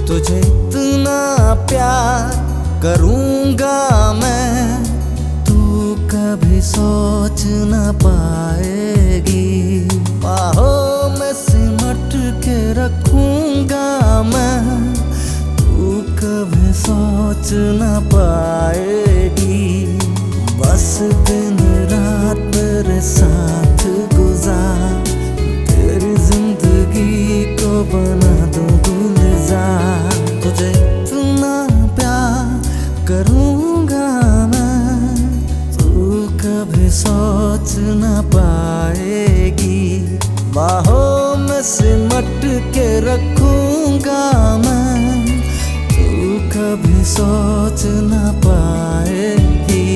तुझे इतना प्यार करूँगा मैं, तू कभी सोच न पाएगी। बाहों में सिमट के रखूँगा मैं, तू कभी सोच न पाएगी। बस दिन रात मेरे साथ गुजार, तेरी जिंदगी को बना दूं गुलजार। तुझे इतना प्यार करूँगा मैं, तू कभी सोच न पाएगी। बाहों में सिमट के रखूँगा मैं, तू कभी सोच न पाएगी।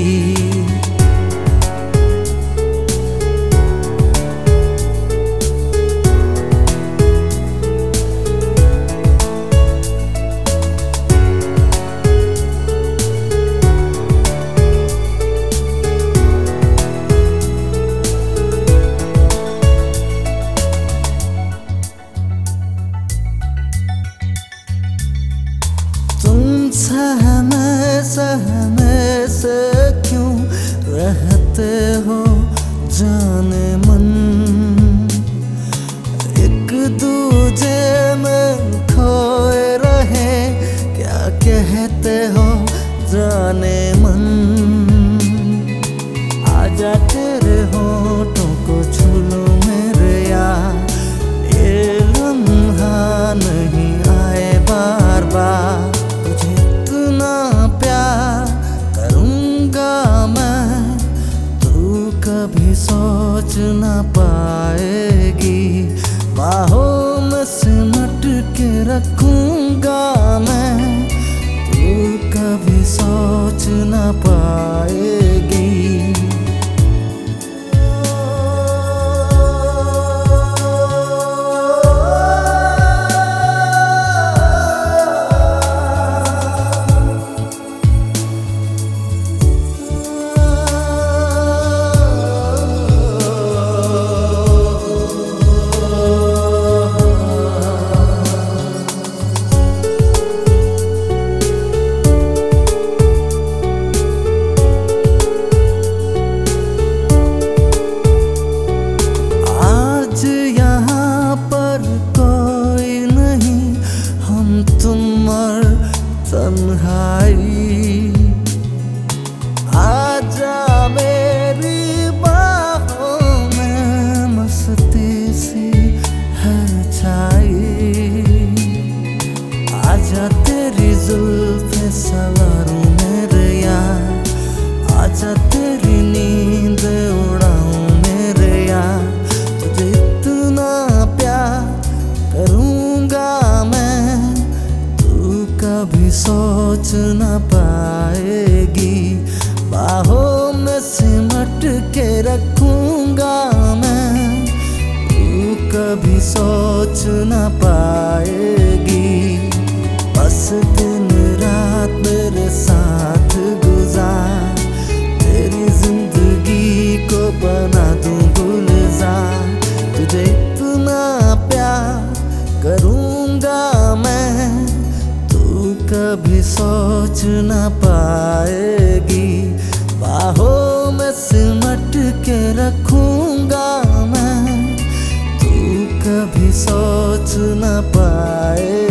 सहमे से क्यों रहते हो जाने मन, एक दूजे में खोए रहे क्या कहते हो जाने मन। आजा तेरे होठों को छू लो मेरे यार, ये लम्हा नहीं आए बार बार। कभी सोच न पाएगी। बाहों में सिमट के रखूँगा मैं, तू कभी सोच न पाएगी। तन्हाई आजा मेरी बाहों में, मस्ती सी है छाई। आजा तेरी जुल्फे सवारूं मेरे यार, आजा तेरी नींद उड़ाऊं मेरे यार। तुझे इतना प्यार करूँगा मैं, कभी सोच न पाएगी। बाहों में सिमट के रखूँगा मैं, तू कभी सोच न पाएगी। बस दिन रात मेरे साथ गुजार, तेरी जिंदगी को बना दूं गुलजार। तुझे इतना प्यार करूँगा मैं, कभी सोच न पाएगी। बाहों में सिमट के रखूँगा मैं, तू कभी सोच न पाएगी।